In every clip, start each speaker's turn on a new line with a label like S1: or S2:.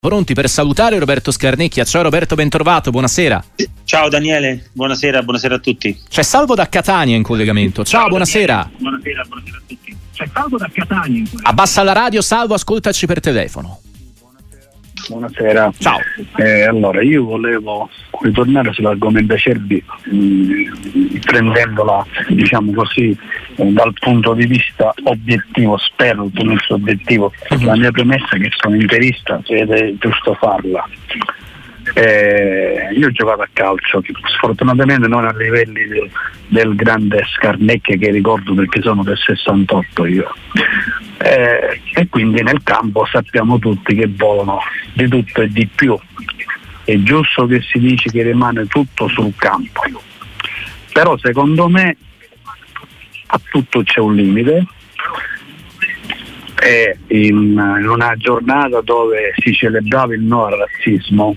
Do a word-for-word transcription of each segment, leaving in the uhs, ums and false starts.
S1: Pronti per salutare Roberto Scarnecchia. Ciao Roberto, ben trovato, buonasera.
S2: Ciao Daniele, buonasera, buonasera a tutti.
S1: C'è Salvo da Catania in collegamento. Ciao, Ciao buonasera.
S2: Daniele. Buonasera, buonasera a tutti. C'è Salvo da Catania in collegamento.
S1: Abbassa la radio, Salvo, ascoltaci per telefono.
S3: Buonasera.
S1: Ciao.
S3: Eh, allora, io volevo ritornare sull'argomento Acerbi, mh, prendendola, diciamo così, eh, dal punto di vista obiettivo, spero dal punto di vista obiettivo. Uh-huh. La mia premessa è che sono interista ed è giusto farla. Eh, io ho giocato a calcio, sfortunatamente non a livelli del, del grande Scarnecchia, che ricordo perché sono del sessantotto io. Eh, e quindi nel campo sappiamo tutti che volano di tutto e di più. È giusto che si dice che rimane tutto sul campo, però secondo me a tutto c'è un limite. E in, in una giornata dove si celebrava il no al razzismo,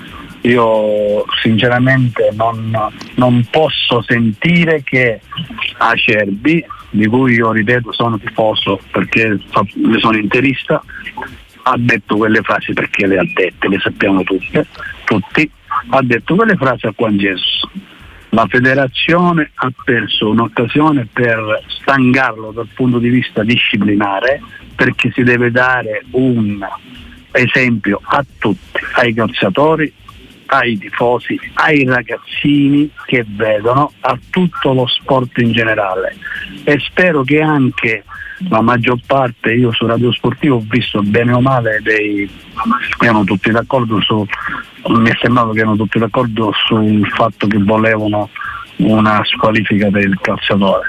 S3: io sinceramente non, non posso sentire che Acerbi, di cui io ripeto sono tifoso perché ne sono interista, ha detto quelle frasi, perché le ha dette, le sappiamo tutte, tutti, ha detto quelle frasi a Juan Jesus. La federazione ha perso un'occasione per stancarlo dal punto di vista disciplinare, perché si deve dare un esempio a tutti, ai calciatori, ai tifosi, ai ragazzini che vedono, a tutto lo sport in generale. E spero che anche la maggior parte, io su Radio Sportivo ho visto bene o male dei, erano tutti d'accordo su, mi è sembrato che erano tutti d'accordo sul fatto che volevano una squalifica per il calciatore.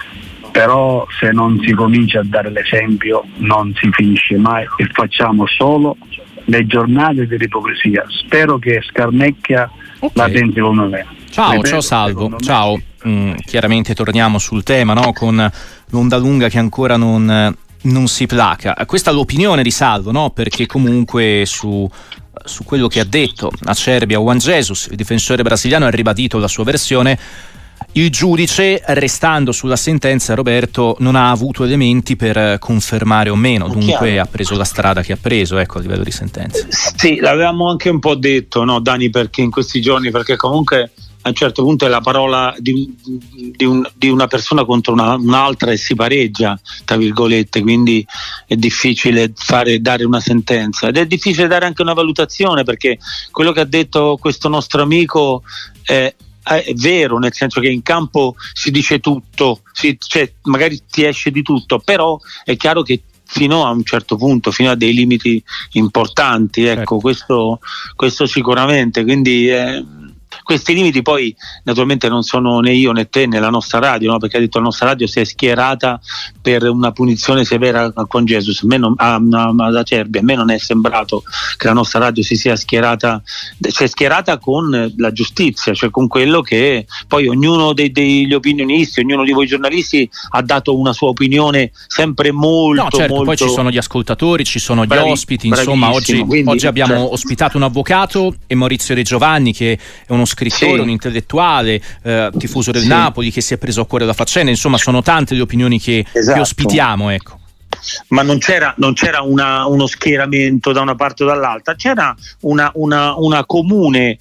S3: Però se non si comincia a dare l'esempio non si finisce mai e facciamo solo le giornate dell'ipocrisia. Spero che Scarnecchia okay. la pensi come me.
S1: Ciao, Ripeto, ciao Salvo, ciao. Mm, chiaramente torniamo sul tema, no? Con l'onda lunga che ancora non, non si placa. Questa è l'opinione di Salvo, no? Perché comunque su, su quello che ha detto Acerbi a Juan Jesus, il difensore brasiliano, ha ribadito la sua versione. Il giudice, restando sulla sentenza, Roberto, non ha avuto elementi per confermare o meno, dunque ha preso la strada che ha preso, ecco, a livello di sentenza.
S2: Sì, l'avevamo anche un po' detto, no Dani, perché in questi giorni, perché comunque a un certo punto è la parola di, di, un, di una persona contro una, un'altra e si pareggia, tra virgolette, quindi è difficile fare, dare una sentenza ed è difficile dare anche una valutazione, perché quello che ha detto questo nostro amico è è vero, nel senso che in campo si dice tutto, si, cioè, magari ti esce di tutto, però è chiaro che fino a un certo punto, fino a dei limiti importanti, ecco, certo. questo, questo sicuramente, quindi eh, questi limiti poi naturalmente non sono né io né te né la nostra radio, no? Perché ha detto la nostra radio si è schierata per una punizione severa con Jesus, a me non, a, a, ad Acerbi, a me non è sembrato che la nostra radio si sia schierata, si è schierata con la giustizia, cioè con quello che poi ognuno dei, degli opinionisti, ognuno di voi giornalisti ha dato una sua opinione sempre molto
S1: no, certo,
S2: molto...
S1: poi ci sono gli ascoltatori, ci sono gli
S2: Bravi,
S1: ospiti, insomma oggi,
S2: quindi,
S1: oggi abbiamo
S2: certo.
S1: ospitato un avvocato e Maurizio De Giovanni, che è uno scrittore, sì. un intellettuale, eh, tifoso del sì. Napoli, che si è preso a cuore la faccenda, insomma sono tante le opinioni che,
S2: esatto.
S1: che ospitiamo, ecco.
S2: Ma non c'era, non c'era una, uno schieramento da una parte o dall'altra, c'era una, una, una comune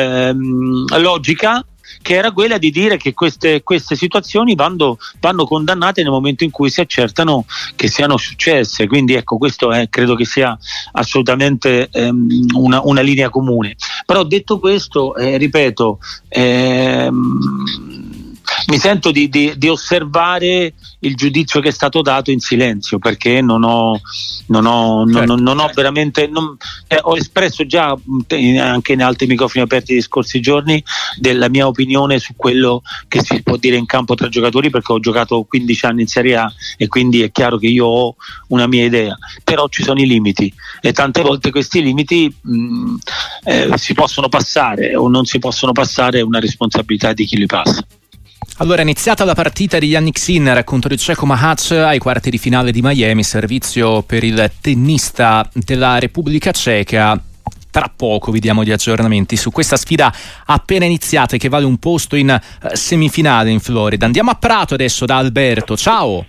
S2: ehm, logica, che era quella di dire che queste, queste situazioni vanno, vanno condannate nel momento in cui si accertano che siano successe, quindi ecco, questo è, credo che sia assolutamente ehm, una, una linea comune. Però detto questo, eh, ripeto, ehm, mi sento di, di, di osservare il giudizio che è stato dato in silenzio, perché non ho, non ho, certo. non, non ho veramente non, eh, ho espresso già anche in altri microfoni aperti gli scorsi giorni della mia opinione su quello che si può dire in campo tra giocatori, perché ho giocato quindici anni in Serie A e quindi è chiaro che io ho una mia idea, però ci sono i limiti e tante volte questi limiti mh, eh, si possono passare o non si possono passare, è una responsabilità di chi li passa.
S1: Allora, è iniziata la partita di Jannik Sinner contro il ceco Mahac ai quarti di finale di Miami, servizio per il tennista della Repubblica Ceca. Tra poco vi diamo gli aggiornamenti su questa sfida appena iniziata, che vale un posto in semifinale in Florida. Andiamo a Prato adesso da Alberto, ciao!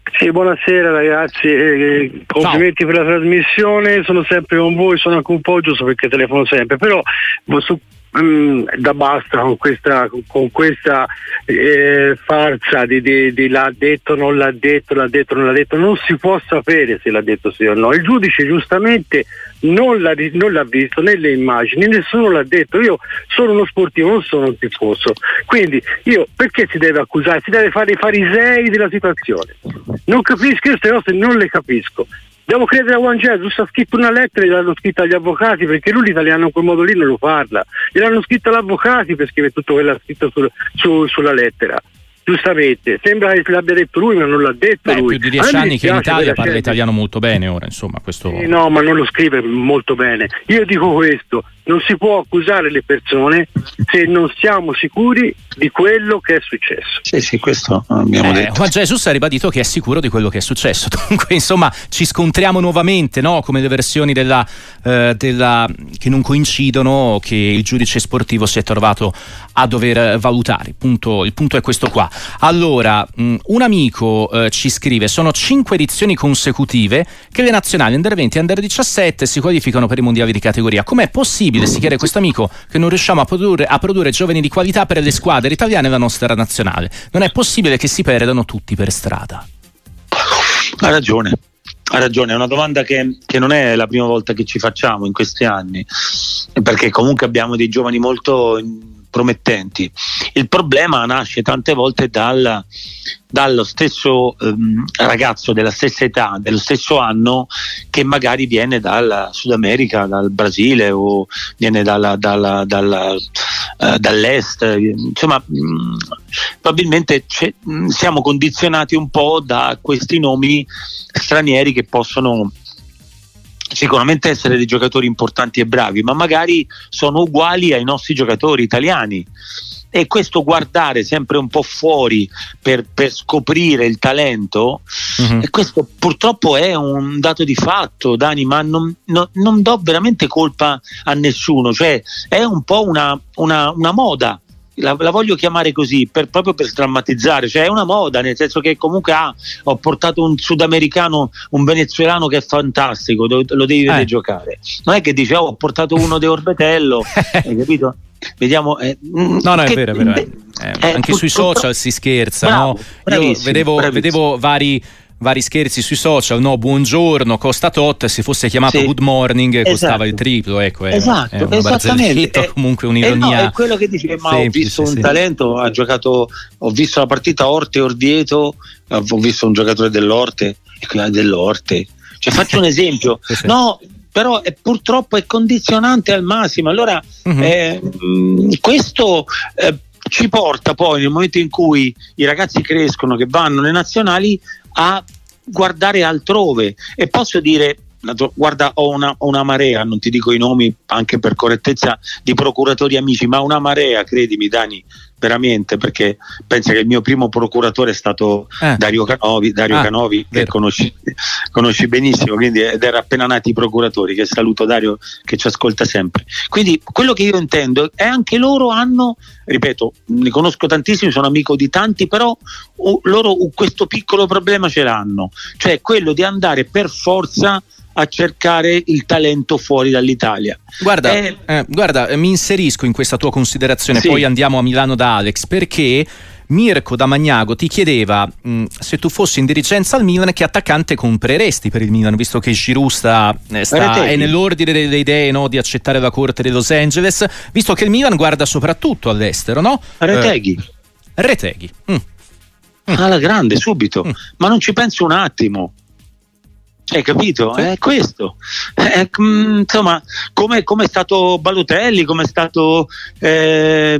S3: Sì, buonasera ragazzi, eh, complimenti Ciao. per la trasmissione, sono sempre con voi, sono anche un po' giusto perché telefono sempre, però su, um, da basta con questa, con questa eh, farsa di, di, di l'ha detto, non l'ha detto, l'ha detto, non l'ha detto, non si può sapere se l'ha detto sì o no, il giudice giustamente non l'ha, non l'ha visto nelle immagini, nessuno l'ha detto, io sono uno sportivo, non sono un tifoso, quindi io perché si deve accusare, si deve fare i farisei della situazione, non capisco, io queste cose non le capisco, devo credere a Juan Jesus, ha scritto una lettera e l'hanno scritta agli avvocati perché lui l'italiano in quel modo lì non lo parla, gliel'hanno scritta agli avvocati per scrivere tutto quello che ha scritto su, su, sulla lettera. Giustamente, sembra che l'abbia detto lui, ma non l'ha detto
S1: Beh,
S3: lui.
S1: Più di dieci anni che in Italia parla gente... italiano molto bene ora, insomma, questo.
S3: Sì, no, ma non lo scrive molto bene. Io dico questo, non si può accusare le persone se non siamo sicuri di quello che è successo.
S2: Sì, sì, questo abbiamo
S1: eh,
S2: detto.
S1: Juan Jesus ha ribadito che è sicuro di quello che è successo. Dunque, insomma, ci scontriamo nuovamente, no? Come le versioni della, eh, della che non coincidono, che il giudice sportivo si è trovato a dover valutare. Il punto, il punto è questo qua. Allora, mh, un amico eh, ci scrive: sono cinque edizioni consecutive che le nazionali under venti e under diciassette si qualificano per i mondiali di categoria. Com'è possibile, si chiede questo amico, che non riusciamo a produrre, a produrre giovani di qualità per le squadre italiane e la nostra nazionale? Non è possibile che si perdano tutti per strada.
S2: Ha ragione. Ha ragione, è una domanda che, che non è la prima volta che ci facciamo in questi anni, perché comunque abbiamo dei giovani molto promettenti. Il problema nasce tante volte dal, dallo stesso ehm, ragazzo della stessa età, dello stesso anno, che magari viene dal Sud America, dal Brasile, o viene dalla, dalla, dalla, eh, dall'est, insomma mh, probabilmente mh, siamo condizionati un po' da questi nomi stranieri che possono sicuramente essere dei giocatori importanti e bravi, ma magari sono uguali ai nostri giocatori italiani, e questo guardare sempre un po' fuori per, per scoprire il talento, uh-huh. e questo purtroppo è un dato di fatto, Dani, ma non, no, non do veramente colpa a nessuno, cioè è un po' una, una, una moda. La, la voglio chiamare così per, proprio per strammatizzare, cioè è una moda, nel senso che comunque ah, ho portato un sudamericano, un venezuelano che è fantastico, lo, lo devi vedere eh. giocare, non è che dice oh, ho portato uno de Orbetello hai capito? Vediamo eh,
S1: no no è che, vero, è vero eh, eh, anche pur, sui social si scherza, bravo, no? Io vedevo, vedevo vari vari scherzi sui social, no, buongiorno costa tot, se fosse chiamato sì. good morning esatto. costava il triplo, ecco, è,
S2: esatto,
S1: è una
S2: esattamente,
S1: è, comunque un'ironia,
S2: eh no, è quello che dice, ma
S1: semplice,
S2: ho visto un
S1: sì.
S2: talento, ha giocato, ho visto la partita Orte Orvieto, ho visto un giocatore dell'Orte e qui dell'Orte, cioè faccio un esempio, sì, sì. no però è, purtroppo è condizionante al massimo, allora uh-huh. eh, mh, questo eh, ci porta poi nel momento in cui i ragazzi crescono, che vanno alle nazionali, a guardare altrove. E posso dire, guarda, ho una, ho una marea, non ti dico i nomi anche per correttezza, di procuratori amici, ma una marea, credimi Dani, veramente, perché pensa che il mio primo procuratore è stato eh. Dario Canovi, Dario ah, Canovi che conosci, conosci benissimo, quindi, ed era appena nati i procuratori, che saluto Dario che ci ascolta sempre. Quindi quello che io intendo è anche loro hanno, ripeto, ne conosco tantissimi, sono amico di tanti, però uh, loro uh, questo piccolo problema ce l'hanno, cioè quello di andare per forza a cercare il talento fuori dall'Italia.
S1: Guarda, eh, eh, guarda, mi inserisco in questa tua considerazione, sì. Poi andiamo a Milano da Alex, perché Mirko da Magnago ti chiedeva mh, se tu fossi in dirigenza al Milan che attaccante compreresti per il Milan, visto che Giroud sta, eh, sta è nell'ordine delle idee, no, di accettare la corte di Los Angeles, visto che il Milan guarda soprattutto all'estero, no?
S2: Reteghi.
S1: Eh, Reteghi. Mm. Mm.
S2: Alla grande, subito, mm. ma non ci penso un attimo. Hai capito? Sì. È questo. È, insomma, come è stato Balotelli, come è stato eh,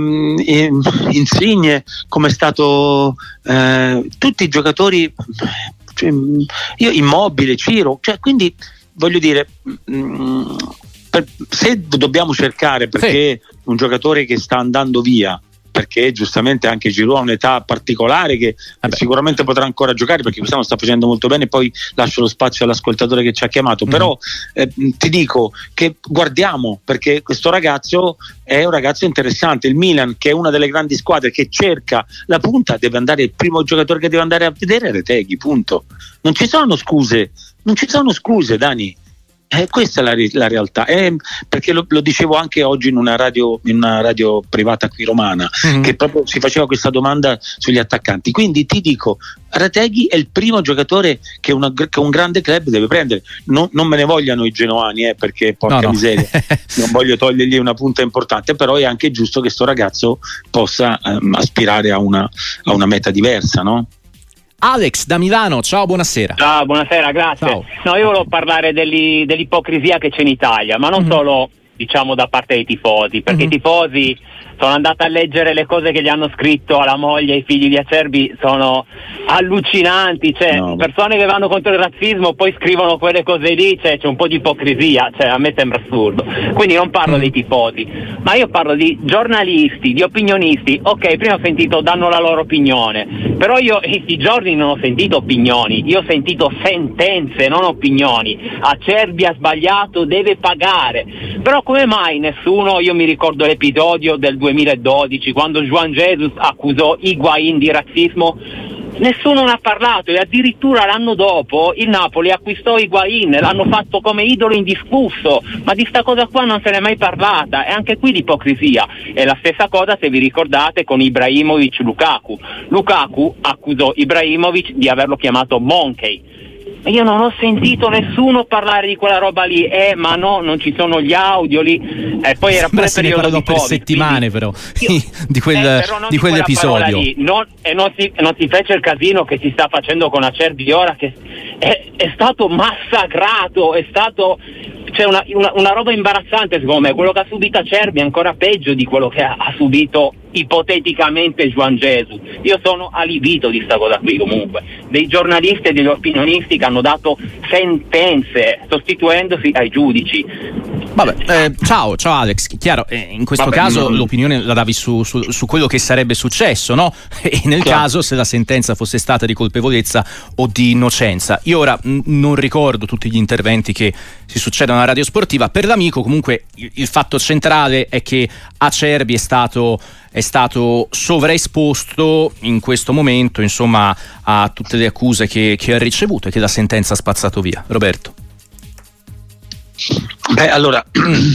S2: Insigne, come è stato eh, tutti i giocatori, cioè, io Immobile, Ciro, cioè, quindi voglio dire, per, se dobbiamo cercare, perché sì. un giocatore che sta andando via, perché giustamente anche Giroud ha un'età particolare che Vabbè. sicuramente potrà ancora giocare, perché quest'anno sta facendo molto bene. Poi lascio lo spazio all'ascoltatore che ci ha chiamato, mm. però eh, ti dico che guardiamo, perché questo ragazzo è un ragazzo interessante. Il Milan, che è una delle grandi squadre che cerca la punta, deve andare, il primo giocatore che deve andare a vedere è Retegui, punto. Non ci sono scuse, non ci sono scuse, Dani. Eh, questa è la, la realtà, eh, perché lo, lo dicevo anche oggi in una radio, in una radio privata qui romana, mm-hmm. che proprio si faceva questa domanda sugli attaccanti. Quindi ti dico, Retegui è il primo giocatore che, una, che un grande club deve prendere. Non, non me ne vogliano i genoani, eh, perché porca no, no. miseria, non voglio togliergli una punta importante, però è anche giusto che sto ragazzo possa ehm, aspirare a una, a una meta diversa, no?
S1: Alex da Milano, ciao, buonasera.
S4: Ciao, buonasera, grazie.
S1: Ciao.
S4: No, io volevo parlare degli, dell'ipocrisia che c'è in Italia, ma non mm-hmm. solo, diciamo, da parte dei tifosi, perché mm-hmm. i tifosi, sono andata a leggere le cose che gli hanno scritto alla moglie e ai figli di Acerbi, sono allucinanti, cioè no. persone che vanno contro il razzismo poi scrivono quelle cose lì, cioè c'è un po' di ipocrisia, cioè a me sembra assurdo. Quindi non parlo mm. dei tifosi, ma io parlo di giornalisti, di opinionisti. Ok, prima ho sentito danno la loro opinione, però io in questi giorni non ho sentito opinioni, io ho sentito sentenze, non opinioni. Acerbi ha sbagliato, deve pagare. Però come mai nessuno, io mi ricordo l'episodio del duemiladodici quando Juan Jesus accusò Higuaín di razzismo, nessuno ne ha parlato, e addirittura l'anno dopo il Napoli acquistò Higuaín, l'hanno fatto come idolo indiscusso, ma di sta cosa qua non se n'è mai parlata. E anche qui l'ipocrisia è la stessa cosa, se vi ricordate, con Ibrahimovic Lukaku. Lukaku accusò Ibrahimovic di averlo chiamato monkey. Io non ho sentito nessuno parlare di quella roba lì, eh, ma no, non ci sono gli audio lì, e eh, poi era pure periodo di
S1: per
S4: Covid,
S1: settimane
S4: quindi,
S1: però io, di, quel,
S4: eh, però
S1: di,
S4: di
S1: quell'episodio
S4: non, e non si, non si fece il casino che si sta facendo con Acerbi ora, che è, è stato massacrato, è stato, c'è una, una, una roba imbarazzante secondo me. Quello che ha subito Acerbi è ancora peggio di quello che ha, ha subito ipoteticamente Juan Jesus. Io sono allibito di sta cosa qui, comunque, dei giornalisti e degli opinionisti che hanno dato sentenze sostituendosi ai giudici.
S1: Vabbè, eh, ciao, ciao Alex. Chiaro, eh, in questo Vabbè, caso non... l'opinione la davi su, su, su quello che sarebbe successo, no? E nel Chiaro. caso se la sentenza fosse stata di colpevolezza o di innocenza. Io ora mh, non ricordo tutti gli interventi che si succedono alla radio sportiva. Per l'amico comunque il, il fatto centrale è che Acerbi è stato è stato sovraesposto in questo momento, insomma, a tutte le accuse che, che ha ricevuto e che la sentenza ha spazzato via. Roberto.
S2: Beh, allora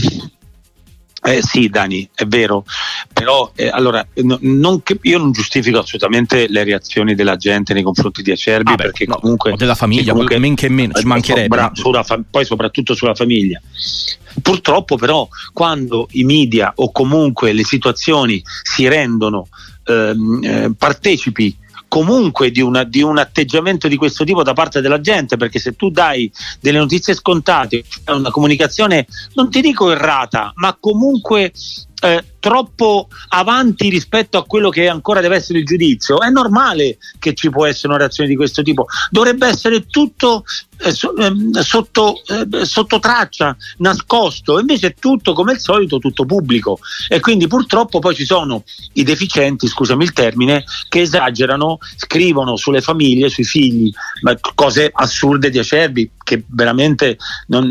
S2: eh, sì, Dani, è vero, però eh, allora no, non che, io non giustifico assolutamente le reazioni della gente nei confronti di Acerbi, ah, beh, perché no, comunque
S1: o della famiglia, comunque, men che meno, ci mancherebbe,
S2: bra- sulla fa- poi soprattutto sulla famiglia. Purtroppo però quando i media o comunque le situazioni si rendono ehm, eh, partecipi comunque di, una, di un atteggiamento di questo tipo da parte della gente, perché se tu dai delle notizie scontate, una comunicazione non ti dico errata, ma comunque eh, troppo avanti rispetto a quello che ancora deve essere il giudizio, è normale che ci può essere una reazione di questo tipo. Dovrebbe essere tutto eh, so, eh, sotto, eh, sotto traccia, nascosto, invece è tutto come al solito, tutto pubblico, e quindi purtroppo poi ci sono i deficienti, scusami il termine, che esagerano, scrivono sulle famiglie, sui figli, cose assurde di Acerbi che veramente non,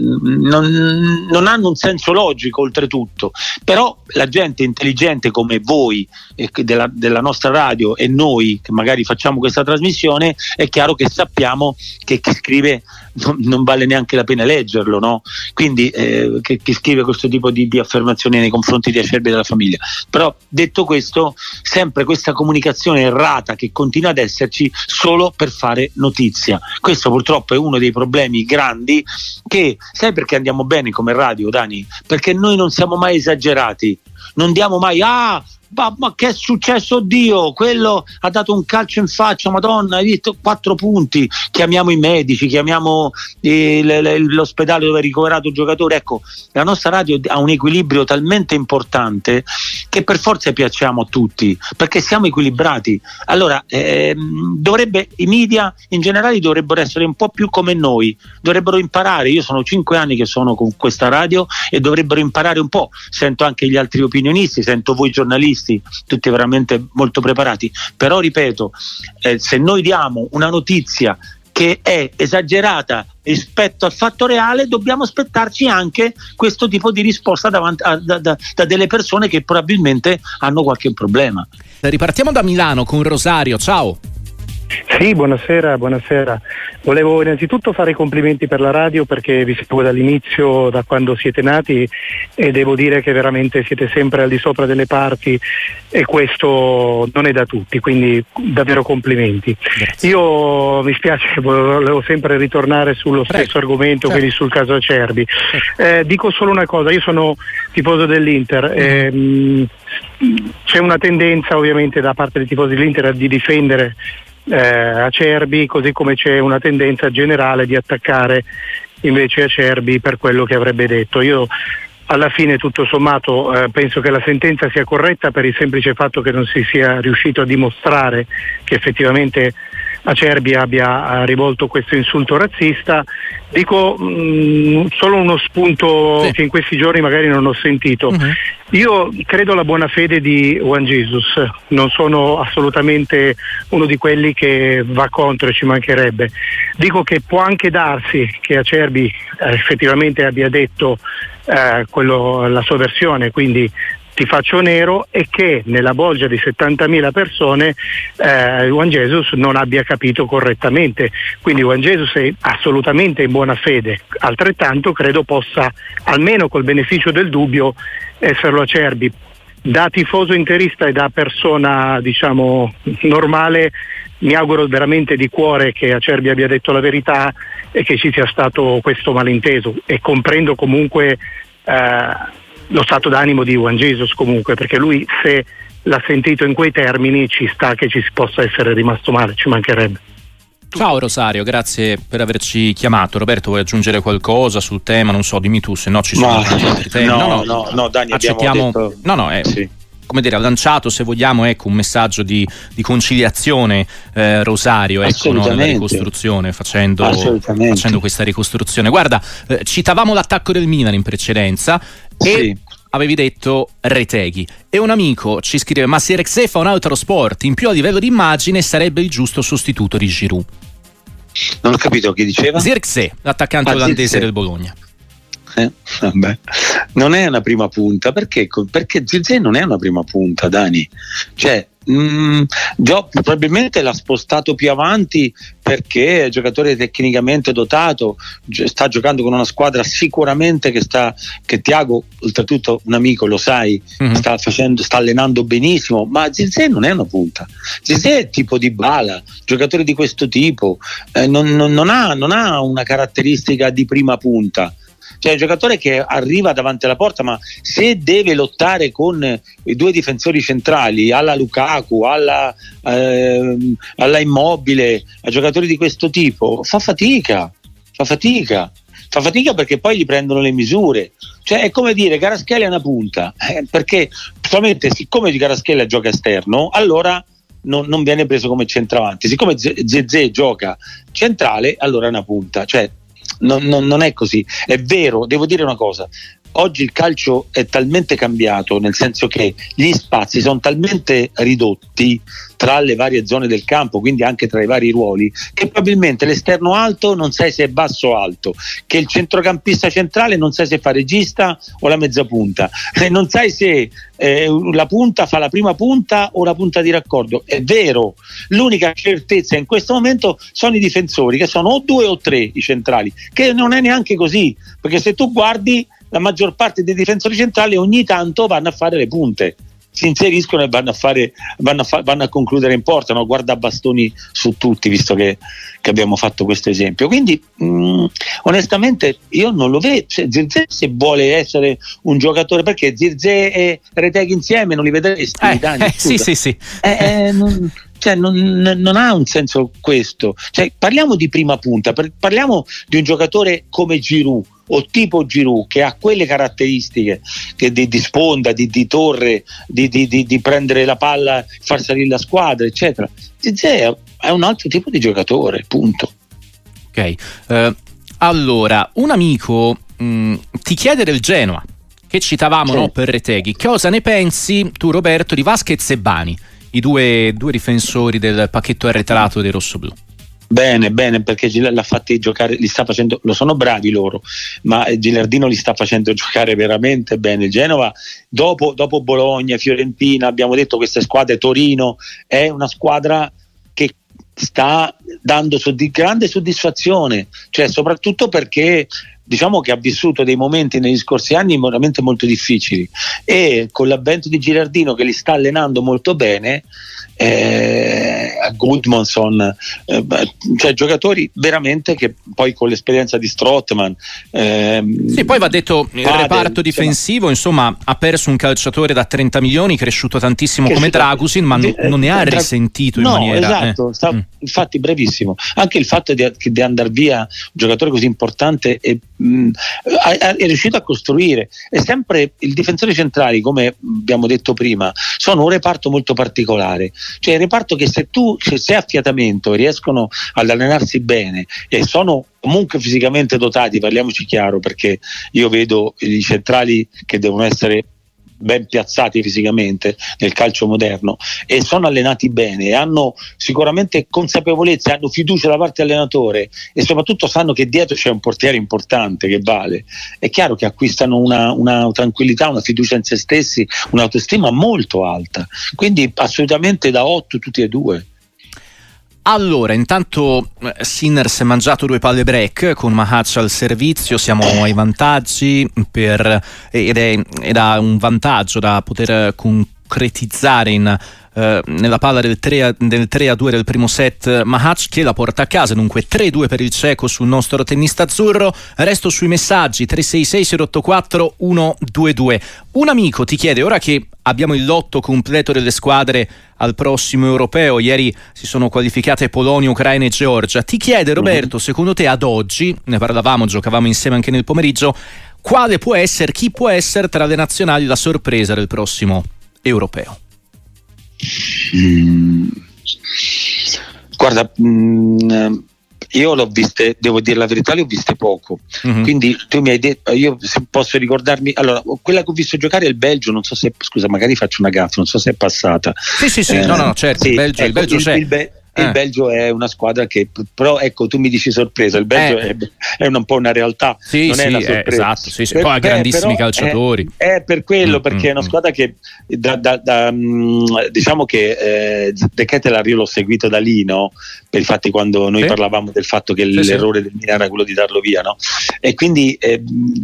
S2: non, non hanno un senso logico oltretutto. Però la gente intelligente come voi eh, della, della nostra radio e noi che magari facciamo questa trasmissione, è chiaro che sappiamo che chi scrive non, non vale neanche la pena leggerlo, no? Quindi eh, che, chi scrive questo tipo di, di affermazioni nei confronti di Acerbi e della famiglia. Però detto questo, sempre questa comunicazione errata che continua ad esserci solo per fare notizia. Questo purtroppo è uno dei problemi grandi, che sai perché andiamo bene come radio, Dani? Perché noi non siamo mai esagerati, non diamo mai ah ma, ma che è successo, oddio, quello ha dato un calcio in faccia, madonna, hai visto, quattro punti, chiamiamo i medici, chiamiamo eh, l- l- l'ospedale dove è ricoverato il giocatore. Ecco, la nostra radio ha un equilibrio talmente importante che per forza piacciamo a tutti, perché siamo equilibrati. Allora ehm, dovrebbe, i media in generale dovrebbero essere un po' più come noi, dovrebbero imparare. Io sono cinque anni che sono con questa radio e dovrebbero imparare un po'. Sento anche gli altri opinionisti, sento voi giornalisti specialisti, tutti veramente molto preparati, però ripeto, eh, se noi diamo una notizia che è esagerata rispetto al fatto reale, dobbiamo aspettarci anche questo tipo di risposta davanti a, da, da, da delle persone che probabilmente hanno qualche problema.
S1: Ripartiamo da Milano con Rosario, ciao.
S5: Sì, buonasera, buonasera. Volevo innanzitutto fare i complimenti per la radio, perché vi seguo dall'inizio, da quando siete nati, e devo dire che veramente siete sempre al di sopra delle parti, e questo non è da tutti, quindi davvero complimenti. Grazie. Io mi spiace, volevo sempre ritornare sullo Prego. stesso argomento, certo. quindi sul caso Acerbi. Eh, dico solo una cosa, io sono tifoso dell'Inter. Ehm, c'è una tendenza ovviamente da parte dei tifosi dell'Inter di difendere Eh, Acerbi, così come c'è una tendenza generale di attaccare invece Acerbi per quello che avrebbe detto. Io alla fine, tutto sommato, eh, penso che la sentenza sia corretta, per il semplice fatto che non si sia riuscito a dimostrare che effettivamente Acerbi abbia rivolto questo insulto razzista. Dico mh, solo uno spunto sì. che in questi giorni magari non ho sentito. Uh-huh. Io credo alla buona fede di Juan Jesus, non sono assolutamente uno di quelli che va contro, ci mancherebbe. Dico che può anche darsi che Acerbi eh, effettivamente abbia detto eh, quello, la sua versione, quindi ti faccio nero, e che nella bolgia di settantamila persone eh, Juan Jesus non abbia capito correttamente. Quindi Juan Jesus è assolutamente in buona fede, altrettanto credo possa, almeno col beneficio del dubbio, esserlo Acerbi. Da tifoso interista e da persona, diciamo, normale, mi auguro veramente di cuore che Acerbi abbia detto la verità e che ci sia stato questo malinteso, e comprendo comunque eh, lo stato d'animo di Juan Jesus, comunque, perché lui, se l'ha sentito in quei termini, ci sta che ci possa essere rimasto male, ci mancherebbe.
S1: Ciao Rosario, grazie per averci chiamato. Roberto, vuoi aggiungere qualcosa sul tema? Non so, dimmi tu, se no ci sono tanti altri temi.
S2: No, no, no, no, Dani,
S1: accettiamo.
S2: Detto...
S1: No, no, è sì. come dire, ha lanciato, se vogliamo, ecco, un messaggio di, di conciliazione, eh, Rosario, ecco, no, nella ricostruzione, facendo, facendo questa ricostruzione. Guarda, eh, citavamo l'attacco del Milan in precedenza e sì. avevi detto Retegui, e un amico ci scrive: ma se Rexé fa un altro sport in più a livello di immagine, sarebbe il giusto sostituto di Giroud.
S2: Non ho capito chi diceva.
S1: Zirkzee, l'attaccante ah, olandese Zirkzee. del Bologna.
S2: Eh, vabbè. Non è una prima punta, perché? Perché Zirkzee non è una prima punta, Dani. Cioè, mh, Gio, probabilmente l'ha spostato più avanti perché è un giocatore tecnicamente dotato, sta giocando con una squadra sicuramente che sta, che Thiago, oltretutto un amico, lo sai, mm-hmm. sta facendo, sta allenando benissimo, ma Zirkzee non è una punta. Zirkzee è tipo Dybala, giocatore di questo tipo, eh, non, non, non, ha, non ha una caratteristica di prima punta. Cioè è un giocatore che arriva davanti alla porta, ma se deve lottare con i due difensori centrali, alla Lukaku, alla, eh, alla Immobile, a giocatori di questo tipo, fa fatica, fa fatica, fa fatica perché poi gli prendono le misure. Cioè è come dire Kvaratskhelia è una punta, eh, perché solamente siccome Kvaratskhelia gioca esterno, allora non, non viene preso come centravanti. Siccome Zirkzee gioca centrale, allora è una punta. Cioè Non, non, non è così. È vero, devo dire una cosa: oggi il calcio è talmente cambiato, nel senso che gli spazi sono talmente ridotti tra le varie zone del campo, quindi anche tra i vari ruoli, che probabilmente l'esterno alto non sai se è basso o alto, che il centrocampista centrale non sai se fa regista o la mezza punta, e non sai se eh, la punta fa la prima punta o la punta di raccordo. È vero, l'unica certezza in questo momento sono i difensori, che sono o due o tre i centrali, che non è neanche così, perché se tu guardi la maggior parte dei difensori centrali ogni tanto vanno a fare le punte, si inseriscono e vanno a fare vanno a, fa, vanno a concludere in porta, no? Guarda bastoni su tutti, visto che, che abbiamo fatto questo esempio. Quindi mh, onestamente io non lo vedo. Cioè, Zirkzee, se vuole essere un giocatore, perché Zirkzee e Retegui insieme non li vedresti?
S1: Eh,
S2: Dani,
S1: eh, sì sì sì
S2: eh, eh, non, cioè, non, non ha un senso questo. Cioè, parliamo di prima punta, per, parliamo di un giocatore come Giroud o tipo Giroud, che ha quelle caratteristiche che di, di sponda, di, di torre, di, di, di, di prendere la palla, far salire la squadra, eccetera. Zirkzee è un altro tipo di giocatore, punto.
S1: Ok, uh, allora un amico mh, ti chiede del Genoa, che citavamo,
S2: sì.
S1: no, per Retegui. Cosa ne pensi tu, Roberto, di Vasquez e Bani, i due, due difensori del pacchetto arretrato dei rossoblù?
S2: Bene, bene, perché l'ha fatti giocare, li sta facendo, lo sono bravi loro, ma Gilardino li sta facendo giocare veramente bene. Il Genova, dopo, dopo Bologna, Fiorentina, abbiamo detto queste squadre, Torino, è una squadra che sta dando soddisf- grande soddisfazione, cioè soprattutto perché diciamo che ha vissuto dei momenti negli scorsi anni veramente molto difficili, e con l'avvento di Gilardino che li sta allenando molto bene, eh, a Gudmundsson, eh, cioè giocatori veramente che poi con l'esperienza di Strootman, ehm,
S1: sì, poi va detto il
S2: Padel,
S1: reparto difensivo, insomma, ha perso un calciatore da trenta milioni, cresciuto tantissimo come
S2: cresciuto,
S1: Dragusin, ma
S2: di,
S1: non ne ha
S2: Dra-
S1: risentito
S2: no,
S1: in maniera
S2: esatto,
S1: eh.
S2: sta,
S1: mm.
S2: infatti brevissimo, anche il fatto di, di andare via un giocatore così importante e mh, è, è riuscito a costruire. È sempre il difensore centrali, come abbiamo detto prima, sono un reparto molto particolare, cioè il reparto che se tu se sei affiatamento e riescono ad allenarsi bene e sono comunque fisicamente dotati, parliamoci chiaro, perché io vedo i centrali che devono essere ben piazzati fisicamente nel calcio moderno e sono allenati bene e hanno sicuramente consapevolezza, hanno fiducia da parte dell'allenatore e soprattutto sanno che dietro c'è un portiere importante che vale, è chiaro che acquistano una, una tranquillità, una fiducia in se stessi, un'autostima molto alta, quindi assolutamente da otto tutti e due.
S1: Allora, intanto Sinner si è mangiato due palle break con Mahac al servizio, siamo ai vantaggi per, ed, è, ed ha un vantaggio da poter concretizzare in, eh, nella palla del tre a due del primo set Mahac, che la porta a casa, dunque tre a due per il ceco sul nostro tennista azzurro. Resto sui messaggi tre sei sei zero otto quattro uno due due. Un amico ti chiede, ora che abbiamo il lotto completo delle squadre al prossimo europeo, ieri si sono qualificate Polonia, Ucraina e Georgia, ti chiede Roberto, mm-hmm. secondo te ad oggi, ne parlavamo, giocavamo insieme anche nel pomeriggio, quale può essere, chi può essere tra le nazionali la sorpresa del prossimo europeo?
S2: Mm. Guarda, mm, io l'ho viste, devo dire la verità, le ho viste poco, mm-hmm. quindi tu mi hai detto, io se posso ricordarmi, allora quella che ho visto giocare è il Belgio, non so se, scusa, magari faccio una gaffa, non so se è passata.
S1: Sì sì sì, eh, no no certo, sì, il Belgio, ecco, il Belgio
S2: il,
S1: c'è.
S2: Il, Be- eh. il Belgio è una squadra che, però ecco, tu mi dici sorpresa, il Belgio eh. è, è un po' una realtà,
S1: sì,
S2: non
S1: sì,
S2: è una
S1: eh,
S2: sorpresa.
S1: esatto, sì, sì.
S2: Per,
S1: poi ha grandissimi
S2: però,
S1: calciatori.
S2: È, è per quello,
S1: mm,
S2: perché
S1: mm,
S2: è una squadra che da, da, da, diciamo che eh, De Ketelaere io l'ho seguito da lì, no? Per infatti quando noi sì. parlavamo del fatto che sì, l'errore sì. del Milan era quello di darlo via, no? E quindi eh,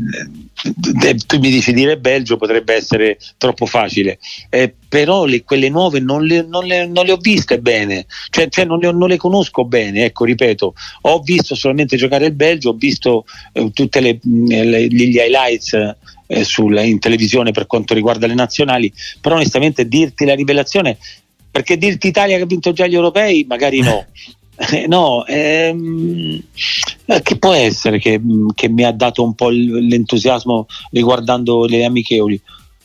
S2: tu mi dici dire Belgio potrebbe essere troppo facile, eh, però le, quelle nuove non le, non, le, non le ho viste bene, cioè, cioè non, le, non le conosco bene, ecco, ripeto, ho visto solamente giocare il Belgio, ho visto eh, tutte le, le, gli highlights eh, sulla, in televisione per quanto riguarda le nazionali, però onestamente dirti la rivelazione, perché dirti Italia che ha vinto già gli europei magari no. Eh, no, ehm, che può essere che, che mi ha dato un po' l'entusiasmo riguardando le amichevoli?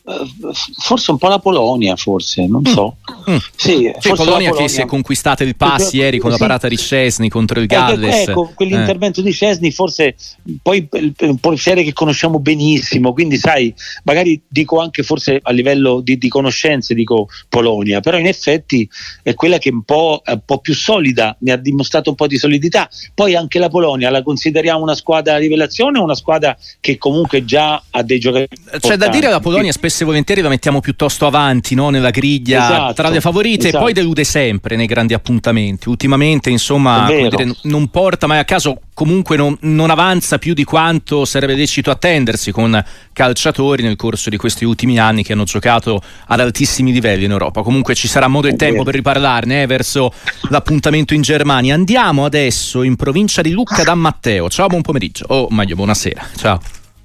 S2: Forse un po' la Polonia, forse, non so. Mm. Sì,
S1: sì, Polonia, Polonia che si è conquistata il pass ieri con sì. la parata di Szczesny contro il Galles.
S2: Ecco, ecco quell'intervento eh. di Szczesny, forse poi un portiere che conosciamo benissimo, quindi sai, magari dico anche forse a livello di, di conoscenze dico Polonia, però in effetti è quella che è un po', un po' più solida, mi ha dimostrato un po' di solidità. Poi anche la Polonia la consideriamo una squadra rivelazione o una squadra che comunque già ha dei giocatori?
S1: C'è da dire, la Polonia spesso e volentieri la mettiamo piuttosto avanti, no? Nella griglia, esatto, tra le favorite, esatto. E poi delude sempre nei grandi appuntamenti. Ultimamente, insomma, come dire, non porta mai a caso, comunque non, non avanza più di quanto sarebbe lecito attendersi, con calciatori nel corso di questi ultimi anni che hanno giocato ad altissimi livelli in Europa. Comunque ci sarà modo e tempo per riparlarne eh, verso l'appuntamento in Germania. Andiamo adesso in provincia di Lucca da Matteo. Ciao, buon pomeriggio, o meglio buonasera. Ciao.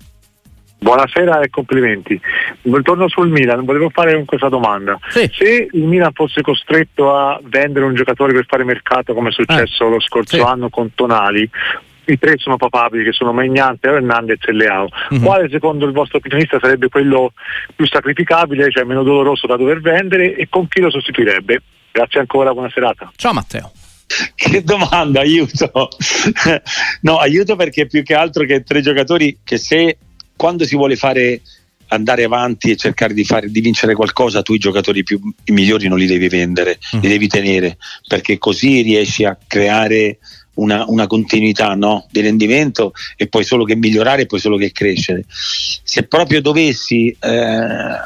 S6: Buonasera e complimenti. Torno sul Milan, volevo fare questa domanda.
S1: Sì.
S6: Se il Milan fosse costretto a vendere un giocatore per fare mercato, come è successo eh. lo scorso sì. anno con Tonali, i tre sono papabili, che sono Magnante, Hernandez e Leao. Mm-hmm. Quale secondo il vostro opinionista sarebbe quello più sacrificabile, cioè meno doloroso da dover vendere, e con chi lo sostituirebbe? Grazie ancora, buona serata.
S1: Ciao Matteo.
S2: Che domanda, aiuto. No, aiuto perché più che altro che tre giocatori che se quando si vuole fare andare avanti e cercare di fare di vincere qualcosa, tu i giocatori più i migliori non li devi vendere, mm. li devi tenere, perché così riesci a creare una, una continuità, no? Di rendimento, e poi solo che migliorare e poi solo che crescere. Se proprio dovessi eh,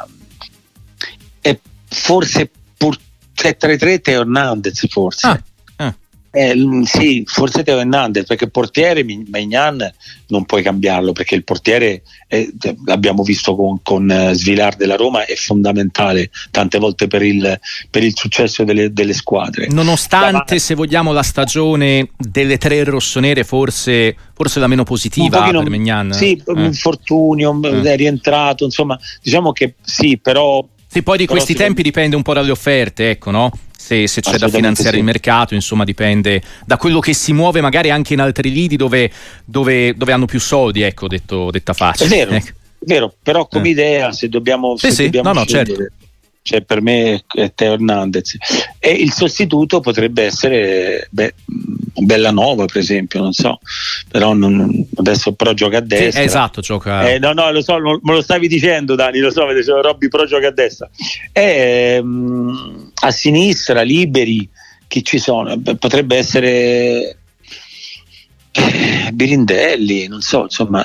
S2: e forse pur, cioè, tra i tre Teo Hernandez forse
S1: ah. Ah.
S2: Eh, sì, forse Teo Hernandez, perché il portiere Maignan non puoi cambiarlo, perché il portiere è, l'abbiamo visto con, con uh, Svilar della Roma, è fondamentale tante volte per il, per il successo delle, delle squadre,
S1: nonostante
S2: Davanti,
S1: se vogliamo la stagione delle tre rossonere forse, forse la meno positiva per Maignan.
S2: Sì,
S1: eh.
S2: un infortunio, eh. è rientrato, insomma diciamo che sì, però
S1: sì, poi di
S2: però
S1: questi tempi dipende un po' dalle offerte, ecco, no? Se, se c'è da finanziare sì. il mercato, insomma, dipende da quello che si muove magari anche in altri lidi dove, dove, dove hanno più soldi, ecco, detto, detta facile.
S2: È vero,
S1: ecco.
S2: è vero, però come eh. idea, se dobbiamo,
S1: sì,
S2: se
S1: sì.
S2: dobbiamo
S1: no, no,
S2: scegliere,
S1: certo.
S2: cioè per me è Teo Hernandez, e il sostituto potrebbe essere beh, Bellanova per esempio, non so, però non, adesso però gioca a destra.
S1: Sì, esatto, gioca.
S2: Eh, no, no, lo so, me lo stavi dicendo Dani, lo so, Robby Pro gioca a destra. E, mh, a sinistra, liberi, chi ci sono? Potrebbe essere eh, Birindelli, non so, insomma,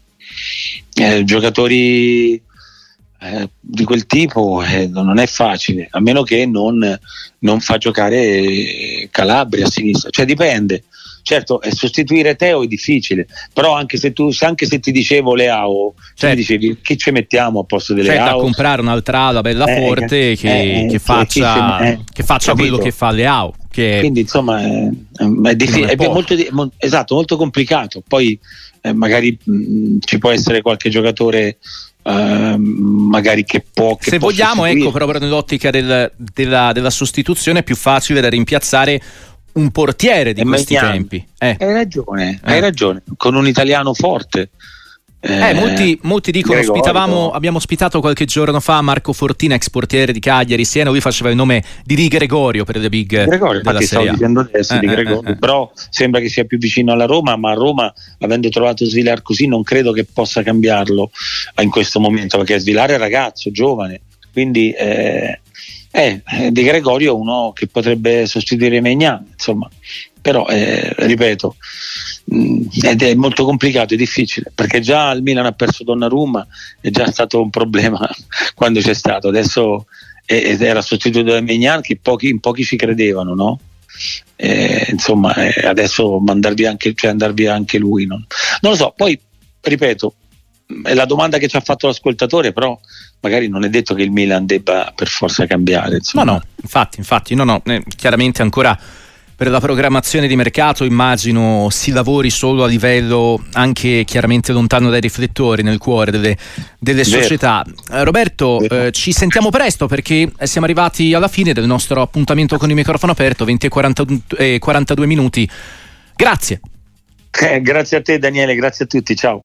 S2: eh, giocatori Eh, di quel tipo eh, non è facile, a meno che non, non fa giocare Calabria a sinistra, cioè dipende. Certo, eh, sostituire Teo è difficile, però anche se tu anche se ti dicevo Leao, certo. mi dicevi che ci mettiamo a posto delle
S1: certo,
S2: Leao,
S1: a comprare un'altra ala bella
S2: eh,
S1: forte che,
S2: eh,
S1: che faccia,
S2: eh,
S1: che faccia quello che fa Leao, che
S2: quindi insomma è, è, difficile, è, è molto, esatto, molto complicato. Poi eh, magari mh, ci può essere qualche giocatore Uh, magari che può che
S1: se
S2: può
S1: vogliamo, ecco, proprio nell'ottica del, della, della sostituzione è più facile da rimpiazzare un portiere di e questi Maignan. tempi eh.
S2: hai ragione,
S1: eh.
S2: hai ragione, con un italiano forte.
S1: Eh, eh, molti, molti dicono,
S2: Gregorio.
S1: ospitavamo, abbiamo ospitato qualche giorno fa Marco Fortina, ex portiere di Cagliari Siena, lui faceva il nome di Di Gregorio per le big
S2: Gregorio,
S1: della
S2: infatti
S1: Serie A.
S2: stavo dicendo adesso
S1: eh,
S2: di
S1: eh,
S2: Gregorio,
S1: eh, eh.
S2: però sembra che sia più vicino alla Roma, ma a Roma, avendo trovato Svilar così, non credo che possa cambiarlo in questo momento, perché Svilar è ragazzo, giovane, quindi eh, eh, Di Gregorio è uno che potrebbe sostituire Maignan, insomma, però eh, ripeto, ed è molto complicato, è difficile, perché già il Milan ha perso Donnarumma, è già stato un problema quando c'è stato, adesso ed era sostituito da Maignan, che pochi, in pochi ci credevano, no? Eh, insomma eh, adesso mandar via anche, cioè andar via anche lui, non, non lo so. Poi ripeto, è la domanda che ci ha fatto l'ascoltatore, però magari non è detto che il Milan debba per forza cambiare, insomma.
S1: No, no, infatti, infatti no, no, eh, chiaramente ancora per la programmazione di mercato immagino si lavori solo a livello anche chiaramente lontano dai riflettori, nel cuore delle, delle società. Eh, Roberto, eh, ci sentiamo presto, perché siamo arrivati alla fine del nostro appuntamento con il microfono aperto, venti e quarantadue minuti. Grazie.
S2: Eh, grazie a te Daniele, grazie a tutti, ciao.